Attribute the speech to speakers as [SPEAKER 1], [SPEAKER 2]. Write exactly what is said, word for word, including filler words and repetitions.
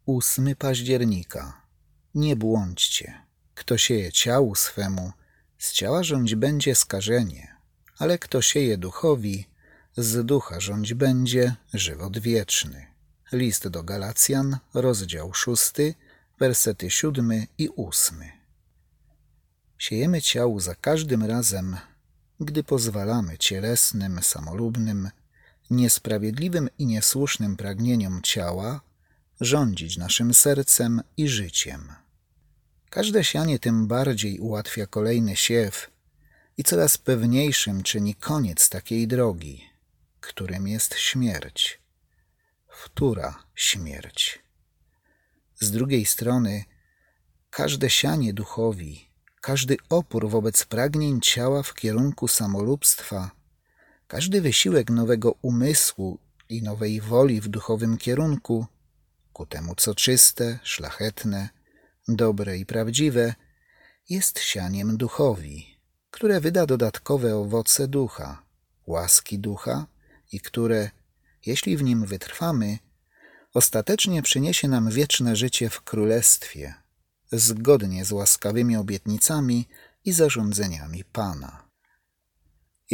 [SPEAKER 1] ósmego października. Nie błądźcie. Kto sieje ciału swemu, z ciała rządź będzie skażenie, ale kto sieje duchowi, z ducha rządź będzie żywot wieczny. List do Galacjan, rozdział szósty, wersety siódmy i ósmy. Siejemy ciału za każdym razem, gdy pozwalamy cielesnym, samolubnym, niesprawiedliwym i niesłusznym pragnieniom ciała rządzić naszym sercem i życiem. Każde sianie tym bardziej ułatwia kolejny siew i coraz pewniejszym czyni koniec takiej drogi, którym jest śmierć. Wtóra śmierć. Z drugiej strony, każde sianie duchowi, każdy opór wobec pragnień ciała w kierunku samolubstwa, każdy wysiłek nowego umysłu i nowej woli w duchowym kierunku, ku temu co czyste, szlachetne, dobre i prawdziwe, jest sianiem duchowi, które wyda dodatkowe owoce ducha, łaski ducha i które, jeśli w nim wytrwamy, ostatecznie przyniesie nam wieczne życie w Królestwie, zgodnie z łaskawymi obietnicami i zarządzeniami Pana.